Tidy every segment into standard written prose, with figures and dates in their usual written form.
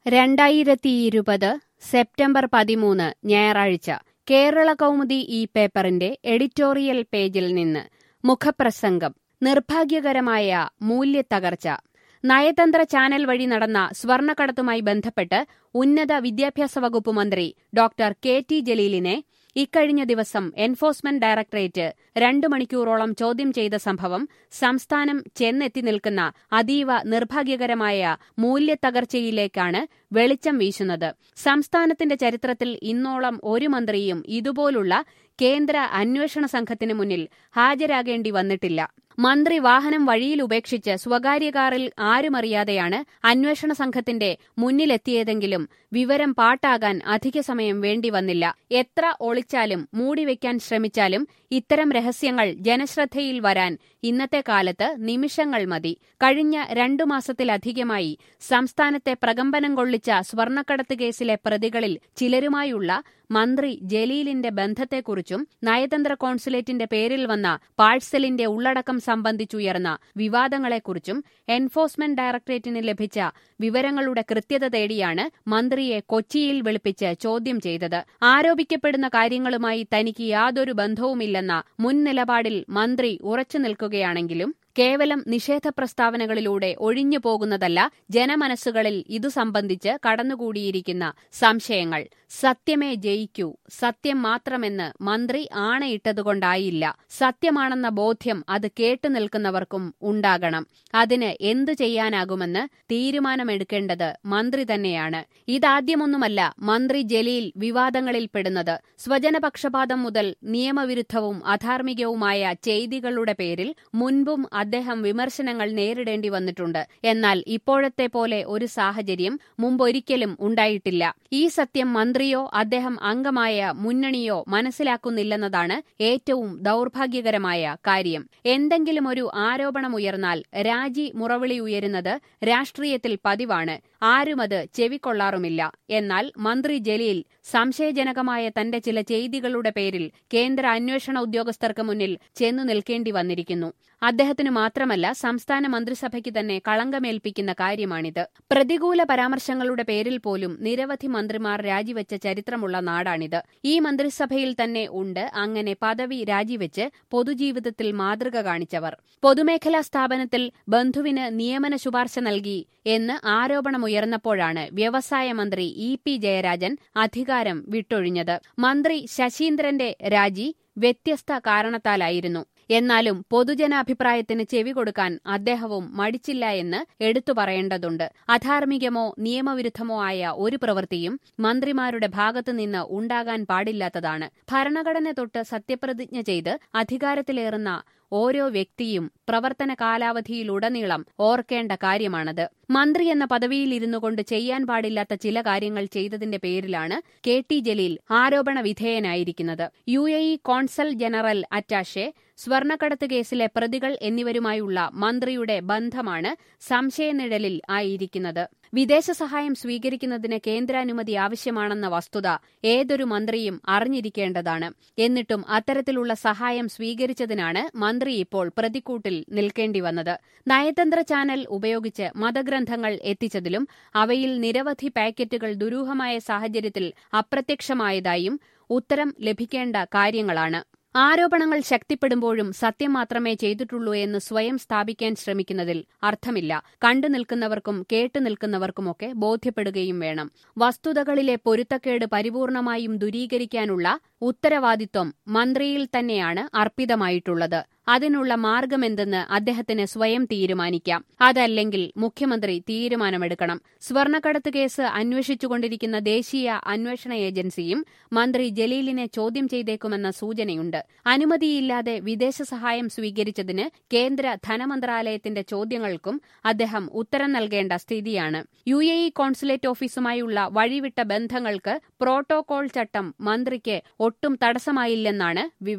2020 September 13 ഞായറാഴ്ച കേരള കൗമുദി ഈ പേപ്പറിന്റെ എഡിറ്റോറിയൽ പേജിൽ നിന്ന് മുഖപ്രസംഗം. നിർഭാഗ്യകരമായ മൂല്യത്തകർച്ച. നയതന്ത്ര ചാനൽ വഴി നടന്ന സ്വർണ്ണക്കടത്തുമായി ബന്ധപ്പെട്ട് ഉന്നത വിദ്യാഭ്യാസ വകുപ്പ് മന്ത്രി ഡോക്ടർ കെ.ടി. ജലീലിനെ ഇക്കഴിഞ്ഞ ദിവസം എൻഫോഴ്സ്മെന്റ് ഡയറക്ടറേറ്റ് 2 മണിക്കൂറോളം ചോദ്യം ചെയ്ത സംഭവം സംസ്ഥാനം ചെന്നെത്തി നിൽക്കുന്ന അതീവ നിർഭാഗ്യകരമായ മൂല്യത്തകർച്ചയിലേക്കാണ് വെളിച്ചം വീശുന്നത്. സംസ്ഥാനത്തിന്റെ ചരിത്രത്തിൽ ഇന്നോളം ഒരു മന്ത്രിയും ഇതുപോലുള്ള കേന്ദ്ര അന്വേഷണ സംഘത്തിന് മുന്നിൽ ഹാജരാകേണ്ടി വന്നിട്ടില്ല. മന്ത്രി വാഹനം വഴിയിൽ ഉപേക്ഷിച്ച് സ്വകാര്യ കാറിൽ ആരുമറിയാതെയാണ് അന്വേഷണ സംഘത്തിന്റെ മുന്നിലെത്തിയതെങ്കിലും വിവരം പാട്ടാകാൻ അധിക സമയം വേണ്ടിവന്നില്ല. എത്ര ഒളിച്ചാലും മൂടിവെക്കാൻ ശ്രമിച്ചാലും ഇത്തരം രഹസ്യങ്ങൾ ജനശ്രദ്ധയിൽ വരാൻ ഇന്നത്തെ കാലത്ത് നിമിഷങ്ങൾ മതി. കഴിഞ്ഞ 2 മാസത്തിലധികമായി സംസ്ഥാനത്തെ പ്രകമ്പനം കൊള്ളിച്ച സ്വർണ്ണക്കടത്ത് കേസിലെ പ്രതികളിൽ ചിലരുമായുള്ള മന്ത്രി ജലീലിന്റെ ബന്ധത്തെക്കുറിച്ചും നയതന്ത്ര കോൺസുലേറ്റിന്റെ പേരിൽ വന്ന പാഴ്സലിന്റെ ഉള്ളടക്കം സംബന്ധിച്ചുയർന്ന വിവാദങ്ങളെക്കുറിച്ചും എൻഫോഴ്സ്മെന്റ് ഡയറക്ടറേറ്റിന് ലഭിച്ച വിവരങ്ങളുടെ കൃത്യത തേടിയാണ് മന്ത്രിയെ കൊച്ചിയിൽ വിളിപ്പിച്ച് ചോദ്യം ചെയ്തത്. ആരോപിക്കപ്പെടുന്ന കാര്യങ്ങളുമായി തനിക്ക് യാതൊരു ബന്ധവുമില്ലെന്ന മുൻ നിലപാടിൽ മന്ത്രി ഉറച്ചു നിൽക്കുകയാണെങ്കിലും കേവലം നിഷേധ പ്രസ്താവനകളിലൂടെ ഒഴിഞ്ഞു പോകുന്നതല്ല ജനമനസ്സുകളിൽ ഇതു സംബന്ധിച്ച് കടന്നുകൂടിയിരിക്കുന്ന സംശയങ്ങൾ. സത്യമേ ജയിക്കൂ, സത്യം മാത്രമെന്ന് മന്ത്രി ആണയിട്ടതുകൊണ്ടായില്ല. സത്യമാണെന്ന ബോധ്യം അത് കേട്ടുനിൽക്കുന്നവർക്കും ഉണ്ടാകണം. അതിന് എന്തു ചെയ്യാനാകുമെന്ന് തീരുമാനമെടുക്കേണ്ടത് മന്ത്രി തന്നെയാണ്. ഇതാദ്യമൊന്നുമല്ല മന്ത്രി ജലീൽ വിവാദങ്ങളിൽപ്പെടുന്നത്. സ്വജനപക്ഷപാതം മുതൽ നിയമവിരുദ്ധവും അധാർമികവുമായ ചെയ്തികളുടെ പേരിൽ മുൻപും അദ്ദേഹം വിമർശനങ്ങൾ നേരിടേണ്ടി വന്നിട്ടുണ്ട്. എന്നാൽ ഇപ്പോഴത്തെ പോലെ ഒരു സാഹചര്യം മുമ്പൊരിക്കലും ഉണ്ടായിട്ടില്ല. ഈ സത്യം മന്ത്രിയോ അദ്ദേഹം അംഗമായ മുന്നണിയോ മനസ്സിലാക്കുന്നില്ലെന്നതാണ് ഏറ്റവും ദൗർഭാഗ്യകരമായ കാര്യം. എന്തെങ്കിലും ഒരു ആരോപണമുയർന്നാൽ രാജി മുറവിളി ഉയരുന്നത് രാഷ്ട്രീയത്തിൽ പതിവാണ്. ആരുമത് ചെവിക്കൊള്ളാറുമില്ല. എന്നാൽ മന്ത്രി ജലീൽ സംശയജനകമായ തന്റെ ചില ചെയ്തികളുടെ പേരിൽ കേന്ദ്ര അന്വേഷണ ഉദ്യോഗസ്ഥർക്ക് മുന്നിൽ ചെന്നു നിൽക്കേണ്ടി വന്നിരിക്കുന്നു. അദ്ദേഹത്തിനു മാത്രമല്ല സംസ്ഥാന മന്ത്രിസഭയ്ക്ക് തന്നെ കളങ്കമേൽപ്പിക്കുന്ന കാര്യമാണിത്. പ്രതികൂല പരാമർശങ്ങളുടെ പേരിൽ പോലും നിരവധി മന്ത്രിമാർ രാജിവെച്ച ചരിത്രമുള്ള നാടാണിത്. ഈ മന്ത്രിസഭയിൽ തന്നെ ഉണ്ട് അങ്ങനെ പദവി രാജിവെച്ച് പൊതുജീവിതത്തിൽ മാതൃക കാണിച്ചവർ. പൊതുമേഖലാ സ്ഥാപനത്തിൽ ബന്ധുവിന് നിയമന ശുപാർശ നൽകി എന്ന് ആരോപണമുയർന്നപ്പോഴാണ് വ്യവസായ മന്ത്രി ഇ.പി. ജയരാജൻ അധികാരം വിട്ടൊഴിഞ്ഞത്. മന്ത്രി ശശീന്ദ്രന്റെ രാജി വ്യത്യസ്ത കാരണത്താലായിരുന്നു. എന്നാലും പൊതുജനാഭിപ്രായത്തിന് ചെവി കൊടുക്കാൻ അദ്ദേഹവും മടിച്ചില്ല എന്ന് എടുത്തു പറയേണ്ടതുണ്ട്. അധാർമികമോ നിയമവിരുദ്ധമോ ആയ ഒരു പ്രവൃത്തിയും മന്ത്രിമാരുടെ ഭാഗത്തുനിന്ന് ഉണ്ടാകാൻ പാടില്ലാത്തതാണ്. ഭരണഘടന തൊട്ട് സത്യപ്രതിജ്ഞ ചെയ്ത് അധികാരത്തിലേറുന്ന ഓരോ വ്യക്തിയും പ്രവർത്തന കാലാവധിയിലുടനീളം ഓർക്കേണ്ട കാര്യമാണത്. മന്ത്രി എന്ന പദവിയിലിരുന്നു കൊണ്ട് ചെയ്യാൻ പാടില്ലാത്ത ചില കാര്യങ്ങൾ ചെയ്തതിന്റെ പേരിലാണ് കെ.ടി. ജലീൽ ആരോപണ വിധേയനായിരിക്കുന്നത്. UAE കോൺസൽ ജനറൽ അറ്റാഷെ, സ്വർണ്ണക്കടത്ത് കേസിലെ പ്രതികൾ എന്നിവരുമായുള്ള മന്ത്രിയുടെ ബന്ധമാണ് സംശയനിഴലിൽ ആയിരിക്കുന്നത്. വിദേശ സഹായം സ്വീകരിക്കുന്നതിന് കേന്ദ്രാനുമതി ആവശ്യമാണെന്ന വസ്തുത ഏതൊരു മന്ത്രിയും അറിഞ്ഞിരിക്കേണ്ടതാണ്. എന്നിട്ടും അത്തരത്തിലുള്ള സഹായം സ്വീകരിച്ചതിനാണ് മന്ത്രി ഇപ്പോൾ പ്രതിക്കൂട്ടിൽ നിൽക്കേണ്ടി വന്നത്. നയതന്ത്ര ചാനൽ ഉപയോഗിച്ച് മതഗ്രന്ഥങ്ങൾ എത്തിച്ചതിലും അവയിൽ നിരവധി പാക്കറ്റുകൾ ദുരൂഹമായ സാഹചര്യത്തിൽ അപ്രത്യക്ഷമായതായും ഉത്തരം ലഭിക്കേണ്ട കാര്യങ്ങളാണ്. ആരോപണങ്ങൾ ശക്തിപ്പെടുമ്പോഴും സത്യം മാത്രമേ ചെയ്തിട്ടുള്ളൂ എന്ന് സ്വയം സ്ഥാപിക്കാൻ ശ്രമിക്കുന്നതിൽ അർത്ഥമില്ല. കണ്ടു നിൽക്കുന്നവർക്കും കേട്ടു നിൽക്കുന്നവർക്കുമൊക്കെ ബോധ്യപ്പെടുകയും വേണം. വസ്തുതകളിലെ പൊരുത്തക്കേട് പരിപൂർണമായും ദൂരീകരിക്കാനുള്ള ഉത്തരവാദിത്വം മന്ത്രിയിൽ തന്നെയാണ് അർപ്പിതമായിട്ടുള്ളത്. അതിനുള്ള മാർഗമെന്തെന്ന് അദ്ദേഹത്തിന് സ്വയം തീരുമാനിക്കാം. അതല്ലെങ്കിൽ മുഖ്യമന്ത്രി തീരുമാനമെടുക്കണം. സ്വർണ്ണക്കടത്ത് കേസ് അന്വേഷിച്ചുകൊണ്ടിരിക്കുന്ന ദേശീയ അന്വേഷണ ഏജൻസിയും മന്ത്രി ജലീലിനെ ചോദ്യം ചെയ്തേക്കുമെന്ന സൂചനയുണ്ട്. അനുമതിയില്ലാതെ വിദേശ സഹായം സ്വീകരിച്ചതിന് കേന്ദ്ര ധനമന്ത്രാലയത്തിന്റെ ചോദ്യങ്ങൾക്കും അദ്ദേഹം ഉത്തരം നൽകേണ്ട സ്ഥിതിയാണ്. UAE കോൺസുലേറ്റ് ഓഫീസുമായുള്ള വഴിവിട്ട ബന്ധങ്ങൾക്ക് പ്രോട്ടോകോൾ ചട്ടം മന്ത്രിക്ക് ഒട്ടും തടസ്സമായില്ലെന്നാണ് വിവരം.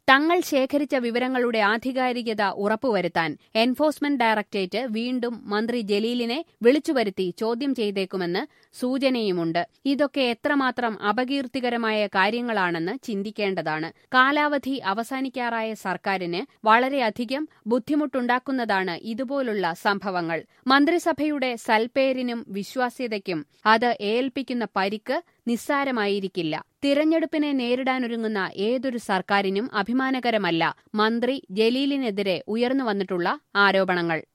തങ്ങൾ ശേഖരിച്ച വിവരങ്ങളുടെ ആധികാരികത ഉറപ്പുവരുത്താൻ എൻഫോഴ്സ്മെന്റ് ഡയറക്ടറേറ്റ് വീണ്ടും മന്ത്രി ജലീലിനെ വിളിച്ചുവരുത്തി ചോദ്യം ചെയ്തേക്കുമെന്ന് സൂചനയുമുണ്ട്. ഇതൊക്കെ എത്രമാത്രം അപകീർത്തികരമായ കാര്യങ്ങളാണെന്ന് ചിന്തിക്കേണ്ടതാണ്. കാലാവധി അവസാനിക്കാറായ സർക്കാരിന് വളരെയധികം ബുദ്ധിമുട്ടുണ്ടാക്കുന്നതാണ് ഇതുപോലുള്ള സംഭവങ്ങൾ. മന്ത്രിസഭയുടെ സൽപ്പേരിനും വിശ്വാസ്യതയ്ക്കും അത് ഏൽപ്പിക്കുന്ന പരിക്ക് നിസ്സാരമായിരിക്കില്ല. തിരഞ്ഞെടുപ്പിനെ നേരിടാനൊരുങ്ങുന്ന ഏതൊരു സർക്കാരിനും അഭിമാനകരമല്ല മന്ത്രി ജലീലിനെതിരെ ഉയർന്നുവന്നിട്ടുള്ള ആരോപണങ്ങൾ.